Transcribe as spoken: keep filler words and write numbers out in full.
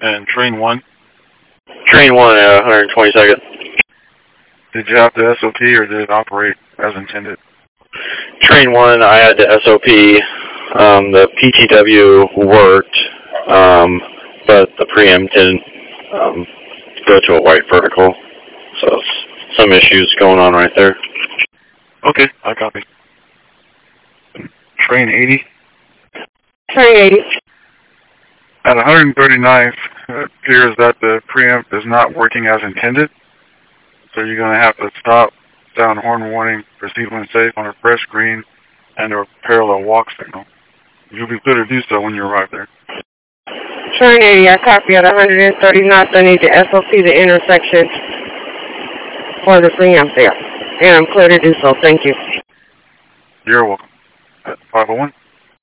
And train one? Train one at one hundred twenty-second. Did you have the S O P or did it operate as intended? Train one, I had the S O P. Um, the P T W worked, um, but the preamp didn't um, go to a white vertical. So some issues going on right there. Okay, I copy. Train eighty? Train eighty. At one hundred thirty-ninth, it appears that the preamp is not working as intended. So you're going to have to stop, sound horn warning, proceed when safe on a fresh green, and a parallel walk signal. You'll be clear to do so when you arrive there. Train eighty, I copy at one hundred thirty-ninth. I need the S O P, the intersection for the preamp there. And I'm clear to do so. Thank you. You're welcome. At five oh one.